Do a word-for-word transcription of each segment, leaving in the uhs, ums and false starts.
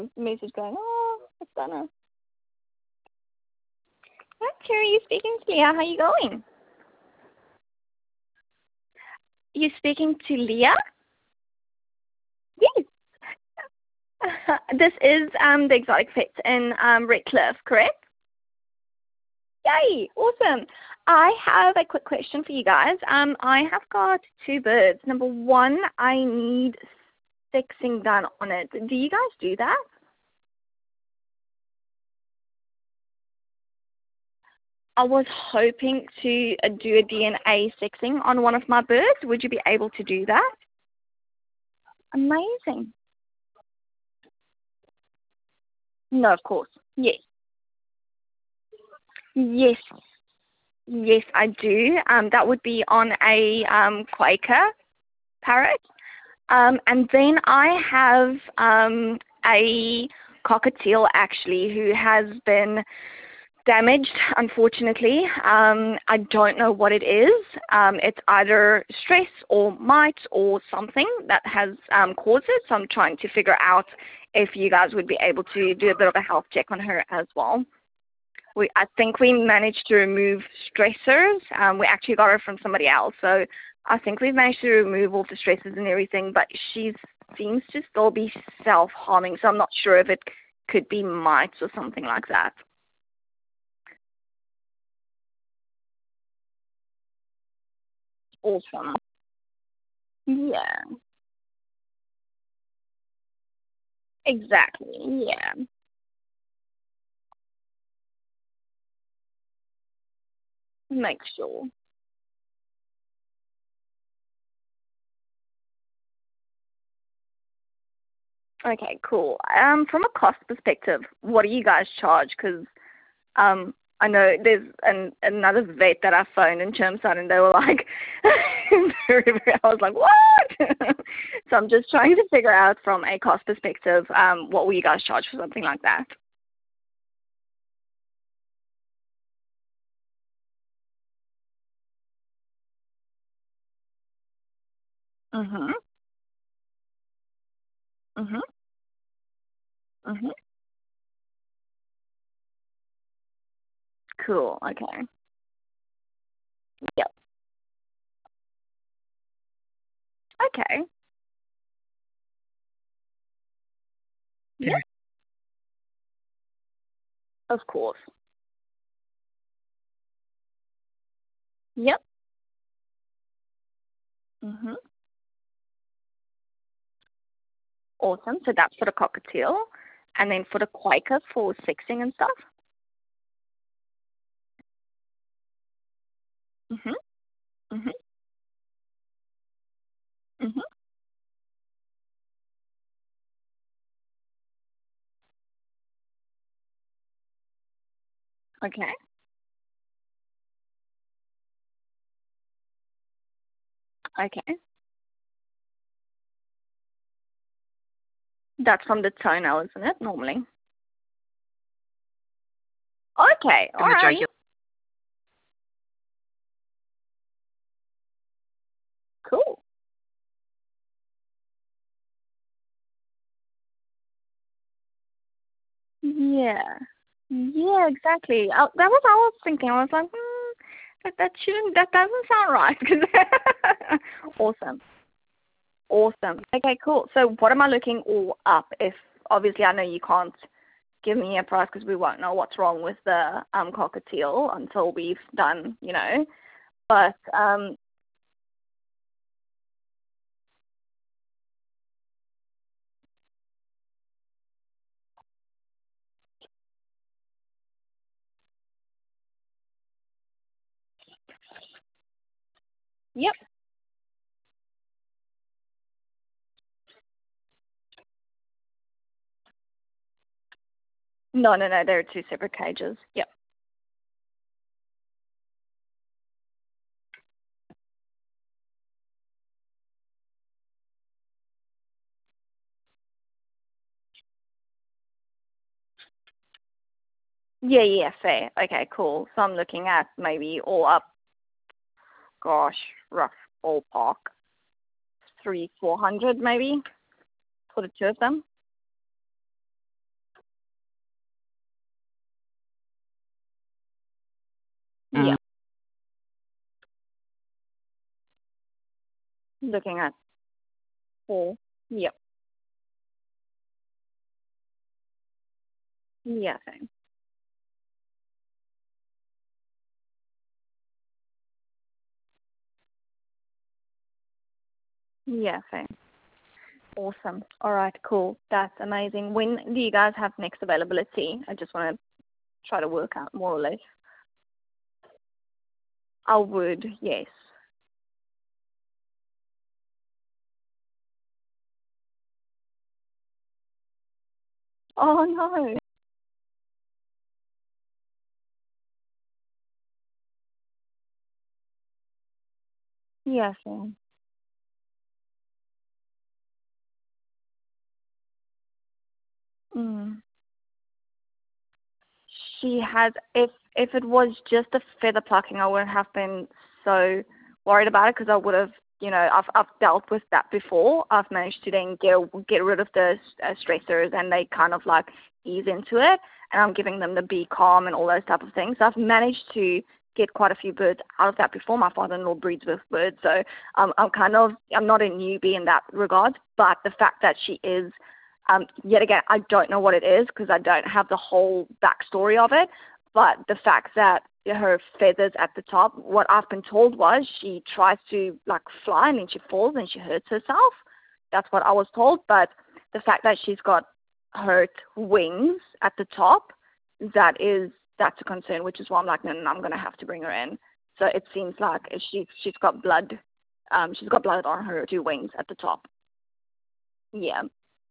message going, oh, it's Donna. Hi, Terry, you speaking to Leah. How you going? You speaking to Leah? Yes. This is um, the Exotic Pets in um, Redcliffe, correct? Yay, awesome. I have a quick question for you guys. Um, I have got two birds. Number one, I need sexing done on it. Do you guys do that? I was hoping to uh, do a D N A sexing on one of my birds. Would you be able to do that? Amazing. No, of course. Yes. Yes. Yes, I do. Um, that would be on a um, Quaker parrot. Um, and then I have um, a cockatiel actually who has been damaged, unfortunately. Um, I don't know what it is. Um, it's either stress or mites or something that has um, caused it. So I'm trying to figure out if you guys would be able to do a bit of a health check on her as well. We, I think we managed to remove stressors. Um, we actually got her from somebody else. So I think we've managed to remove all the stressors and everything, but she seems to still be self-harming. So I'm not sure if it could be mites or something like that. Awesome. Yeah, exactly. Yeah. Make sure. Okay, cool. Um, from a cost perspective, what do you guys charge? Because um, I know there's an, another vet that I phoned in Chermside, and they were like, very, very, I was like, what? So I'm just trying to figure out from a cost perspective, um, what will you guys charge for something like that? Mhm. Mhm. Mhm. Cool. Okay. Yep. Okay. Yep. Of course. Yep. Mhm. Awesome. So that's for the cockatiel. And then for the Quaker for sexing and stuff? Mhm. Mhm. Mhm. Okay. Okay. That's from the toenail, isn't it, normally? Okay. All right. Cool. Yeah. Yeah, exactly. I, that was I was thinking. I was like, hmm, that, that shouldn't, that doesn't sound right. Awesome. Awesome. Okay, cool. So what am I looking all up? If obviously I know you can't give me a price because we won't know what's wrong with the um, cockatiel until we've done, you know. But um, yep. No, no, no. They're two separate cages. Yep. Yeah, yeah, fair. Okay, cool. So I'm looking at maybe all up, gosh, rough ballpark, three, four hundred maybe for the two of them. Looking at four. Yep. Yeah, same. Yeah, same. Awesome. All right, cool. That's amazing. When do you guys have next availability? I just want to try to work out more or less. I would, yes. Oh no. Yeah, same. Mm. She has. If if it was just a feather plucking, I wouldn't have been so worried about it because I would have, you know, I've I've dealt with that before. I've managed to then get get rid of the uh, stressors, and they kind of like ease into it. And I'm giving them the be calm and all those type of things. So I've managed to get quite a few birds out of that before. My father-in-law breeds with birds, so um, I'm kind of I'm not a newbie in that regard. But the fact that she is Um, yet again, I don't know what it is because I don't have the whole backstory of it. But the fact that her feathers at the top, what I've been told was she tries to like fly and then she falls and she hurts herself. That's what I was told. But the fact that she's got hurt wings at the top, that is that's a concern, which is why I'm like, no, no, no, I'm gonna have to bring her in. So it seems like she she's got blood, um, she's got blood on her two wings at the top. Yeah.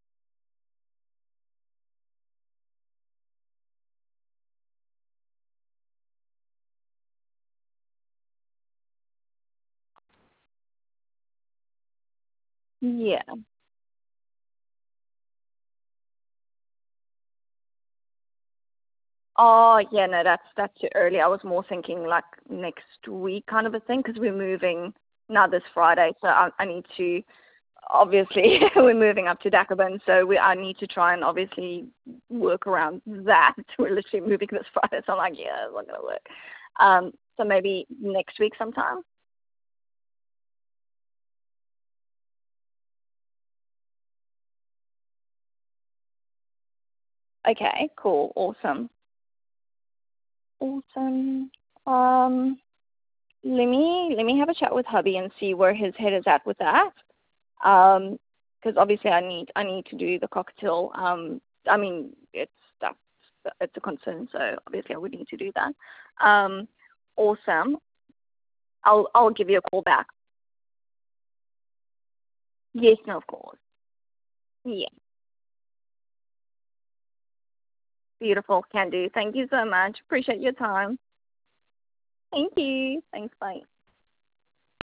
Yeah. Oh, yeah, no, that's that's too early. I was more thinking like next week kind of a thing because we're moving now this Friday, so I, I need to obviously we're moving up to Dakaban, so we I need to try and obviously work around that. We're literally moving this Friday, so I'm like, yeah, it's not gonna work. Um, so maybe next week sometime. Okay, cool, awesome, awesome. Um, let me let me have a chat with hubby and see where his head is at with that. Um, because obviously I need I need to do the cocktail. Um, I mean it's that's it's a concern, so obviously I would need to do that. Um, awesome. I'll I'll give you a call back. Yes, no, of course. Yeah, beautiful. Can do. Thank you so much. Appreciate your time. Thank you. Thanks. Bye.